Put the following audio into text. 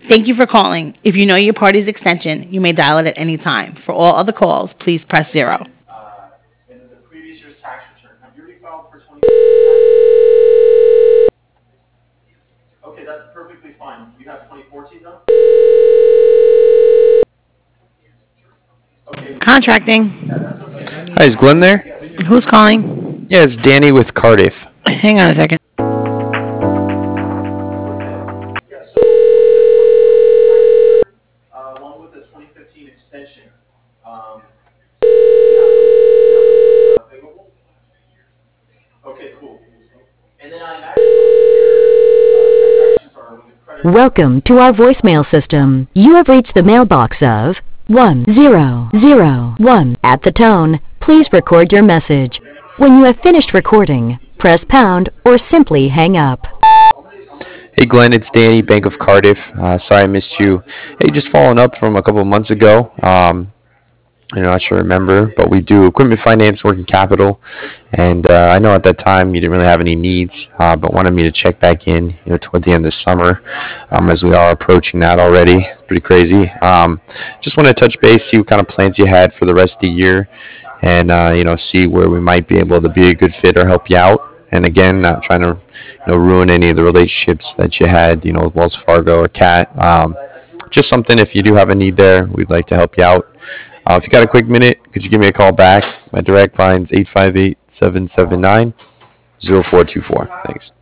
Thank you for calling. If you know your party's extension, you may dial it at any time. For all other calls, please press 0. Contracting. Hi, is Glenn there? Who's calling? Yeah, it's Danny with Cardiff. Hang on a second. Welcome to our voicemail system. You have reached the mailbox of 1001. At the tone, please record your message. When you have finished recording, press pound or simply hang up. Hey, Glenn, it's Danny, Bank of Cardiff. Sorry I missed you. Hey, just following up from a couple of months ago. You're not sure remember, but we do equipment finance, working capital, and I know at that time you didn't really have any needs, but wanted me to check back in, toward the end of the summer, as we are approaching that already. It's pretty crazy. Just want to touch base, see what kind of plans you had for the rest of the year, and see where we might be able to be a good fit or help you out. And again, not trying to ruin any of the relationships that you had, with Wells Fargo or Cat. Just something, if you do have a need there, we'd like to help you out. If you got a quick minute, could you give me a call back? My direct line's 858-779-0424. Thanks.